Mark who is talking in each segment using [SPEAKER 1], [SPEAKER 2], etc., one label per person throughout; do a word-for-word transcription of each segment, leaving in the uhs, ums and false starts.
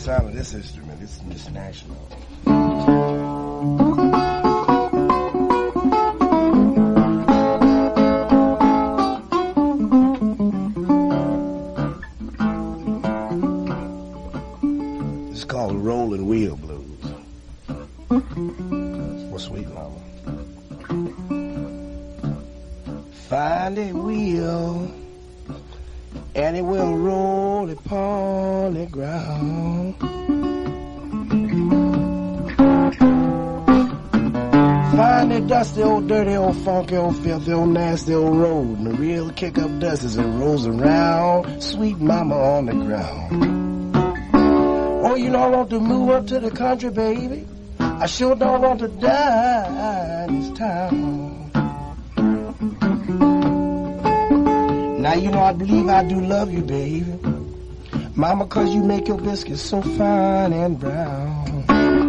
[SPEAKER 1] sound of this instrument. This is Miss National. It's called Rolling Wheel Blues. For Sweet Mama. Find a wheel and it will roll upon the ground. Find a dusty old dirty old funky old filthy old nasty old road, and the real kick up dust as it rolls around. Sweet mama on the ground. Oh, you know I want to move up to the country, baby. I sure don't want to die in this town. Now you know I believe I do love you, baby, mama, 'cause you make your biscuits so fine and brown.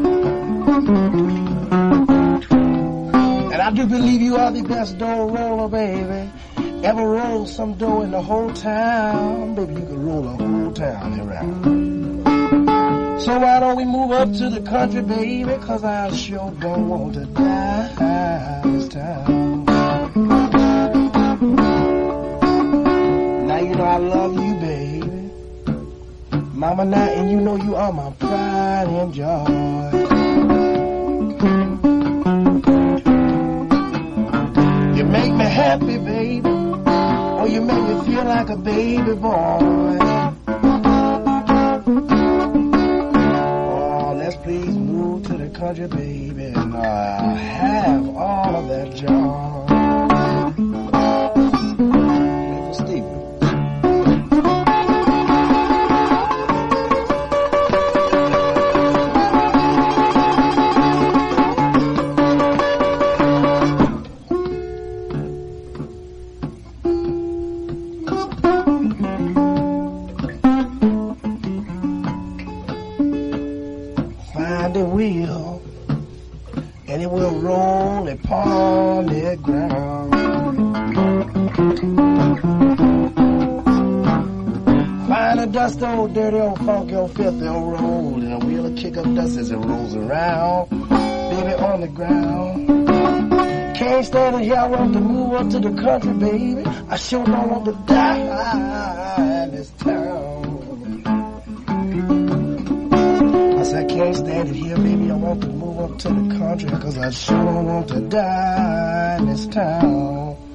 [SPEAKER 1] And I do believe you are the best dough roller, baby, ever rolled some dough in the whole town. Baby, you could roll a whole town around. So why don't we move up to the country, baby, 'cause I sure don't want to die in this town. Now you know I love you, baby, mama, now, and you know you are my pride and joy. You make me happy, baby, oh, you make me feel like a baby boy. Oh, let's please move to the country, baby, and I'll have all of that joy. Find a wheel and it will roll upon the ground. Find a dust old dirty old funky old filthy old road, and a wheel will kick up dust as it rolls around. Baby on the ground. Can't stand it here, I want to move up to the country, baby. I sure don't want to die in this town. I can't stand it here, baby, I want to move up to the country, 'cause I sure don't want to die in this town.